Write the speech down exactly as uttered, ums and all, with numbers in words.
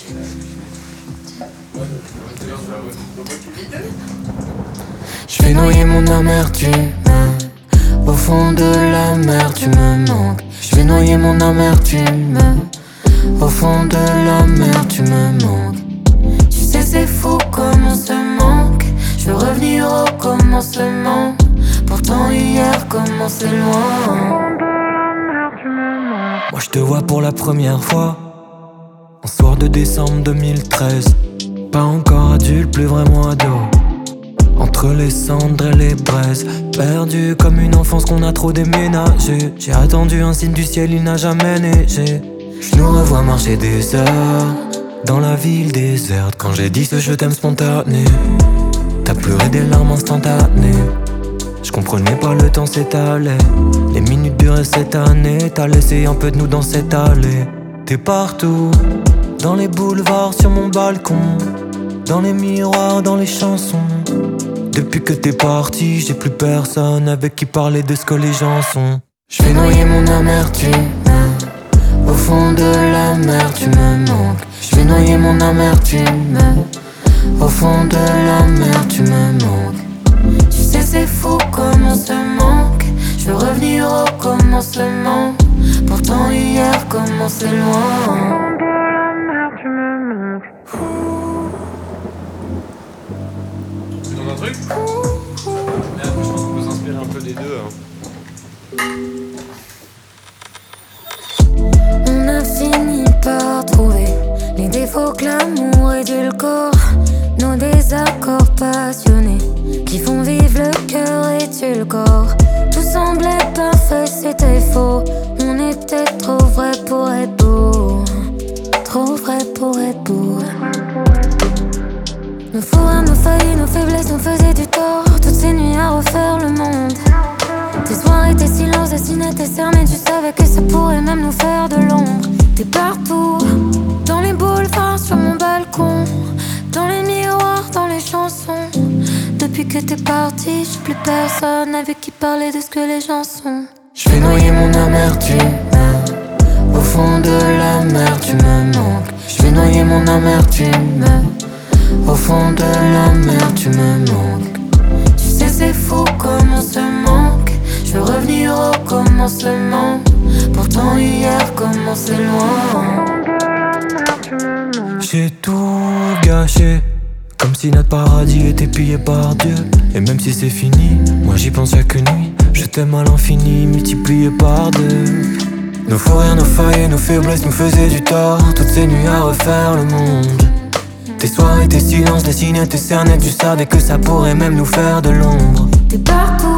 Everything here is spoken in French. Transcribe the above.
Je vais noyer mon amertume au fond de la mer, tu me manques. Je vais noyer mon amertume au fond de la mer, tu me manques. Tu sais c'est fou comme on se manque. Je veux revenir au commencement. Pourtant hier comment c'est loin. Moi je te vois pour la première fois un soir de décembre deux mille treize. Pas encore adulte, plus vraiment ado. Entre les cendres et les braises, perdu comme une enfance qu'on a trop déménagé. J'ai attendu un signe du ciel, il n'a jamais neigé. Je nous revois marcher des heures dans la ville déserte. Quand j'ai dit ce je t'aime spontané, t'as pleuré des larmes instantanées. Je comprenais pas, le temps s'étalait. Les minutes duraient cette année. T'as laissé un peu de nous dans cette allée. T'es partout, dans les boulevards, sur mon balcon, dans les miroirs, dans les chansons. Depuis que t'es parti, j'ai plus personne avec qui parler de ce que les gens sont. Je vais noyer mon amertume au fond de la mer, tu me manques. Je vais noyer mon amertume au fond de la mer, tu me manques. Tu sais c'est fou comme on se manque. Je veux revenir au commencement. Pourtant hier comment c'est loin. Tu donnes un truc? Mais après, je pense qu'on peut s'inspirer un peu des deux. Hein. On a fini par trouver les défauts que l'amour édulcore. Nos désaccords passionnés qui font vivre le cœur et tuent le corps. Tout semblait parfait, c'était faux. On était trop vrai pour être beau. Trop vrai pour être beau. Nos fourrures, nos failles, nos faiblesses nous faisaient du tort. Toutes ces nuits à refaire le monde. Tes soirées, tes silences dessinés, tes cernes. Tu savais que ça pourrait même nous faire de l'ombre. T'es partout, dans les boulevards, sur mon balcon, dans les miroirs, dans les chansons. Depuis que t'es parti, j'ai plus personne avec qui parler de ce que les gens sont. Je vais noyer mon amertume au fond de la mer, tu me manques. Je vais noyer mon amertume au fond de la mer, tu me manques. Tu sais c'est fou comme on se manque. Je veux revenir au commencement. Pourtant hier comment c'est loin. J'ai tout gâché, comme si notre paradis était pillé par Dieu. Et même si c'est fini, moi j'y pense chaque nuit. Je t'aime à l'infini, multiplié par deux. Nos faux rires, nos failles, nos faiblesses nous faisaient du tort. Toutes ces nuits à refaire le monde. Tes soirées, tes silences, dessinaient tes cernes. Tu savais que ça pourrait même nous faire de l'ombre. T'es partout,